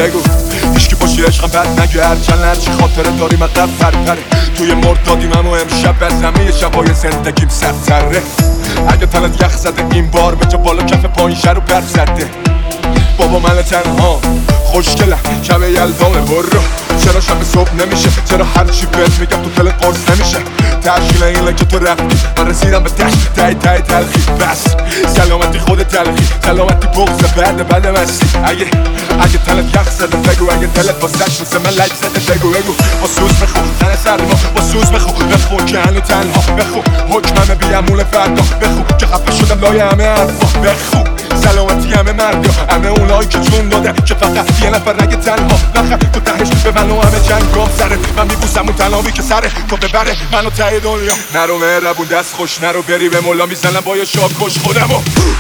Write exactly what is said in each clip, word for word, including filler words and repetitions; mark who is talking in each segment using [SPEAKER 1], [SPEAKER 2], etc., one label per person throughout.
[SPEAKER 1] بگو هیچکی باشی عشقم بد نگه هرچند هرچی خاطره داریم اقدر پرپره توی مردادیم اما امشب به همه شبای زندگیم سرسره اگه تنت یخ زده این بار به جا بالا کف پایین شر و برف زده بابا من تنها خوشگلم شب یلدانه برو چرا شب صبح نمیشه چرا هرچی بهت میگم تو دلت قرص نمیشه تشکیل این که تو رفتی من رسیدم به دشت تای تای تلخی بس سلامتی خود تلخی سلامتی بغض بعد بعد مستی اگه اگه تلت یخ زده بگو اگه دلت با سش مثل من لج زده بگو بگو با سوز بخو تن سرما با سوز بخو بخو که هنو تنها بخو حکمم بیامون فردا بخو که خفه شدم لای همه حرفا بخو سلامتی همه مرد یا همه اونایی که جون داده که فقط یه نفر نگه تنها نخه تو تهش به من و همه چند گام سره من میبوسم اون تنهایی که سره تو ببره منو ته دنیا نرو مهربون دست خوش نرو بری به مولا میزنم با یه شاب کش خودمو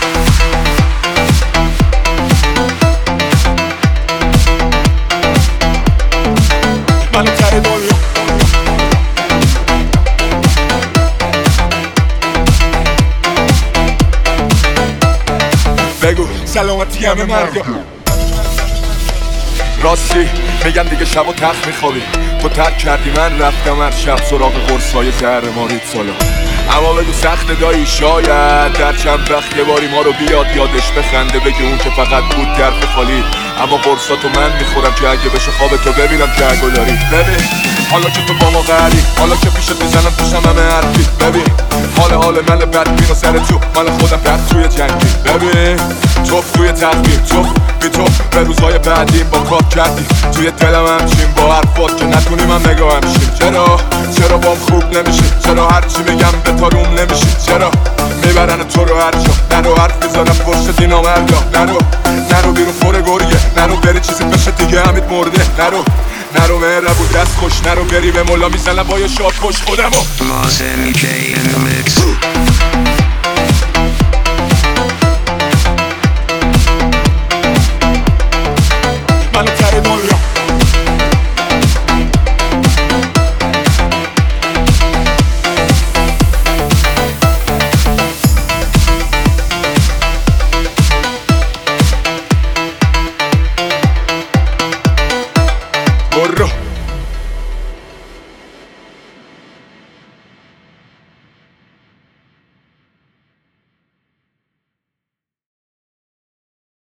[SPEAKER 1] منو ته دنیا بگو سلامتی همه مرد راستی میگم دیگه شب و تخت میخوابی تو ترک کردی من رفتم هر شب سراغ قرصای زهر مارید سالا اما بگو سخت دایی شاید در چند وقت یه باری ما رو بیاد یادش بخنده بگی اون که فقط بود درف خالی اما قرصاتو من میخورم که اگه بشه خواب تو ببینم که اگه داری ببین حالا که تو با ما قهری حالا که پیشت میزنم پیشم همه حرفی ببین حال حال من بدبین و سر تو من خودم در توی جنگی ببین توف توی تقدیم توف بی تو به روزهای بعدیم با کار کردی توی دلم همچین با حرفات که نتونی من نگاه همشیم چرا چرا بام خوب نمیشه چرا هرچی میگم به تاروم نمیشه چرا میبرن تو رو هر جا نرو حرف میزنم پشت دینا مردا نرو نرو بیرون پر گریه نرو بری چیزی بشه دیگه همید مرده نرو نرو مهربون دست خوش نرو بری به مولا میزنم با یه شاب کش خودمو
[SPEAKER 2] Lost M K in the mix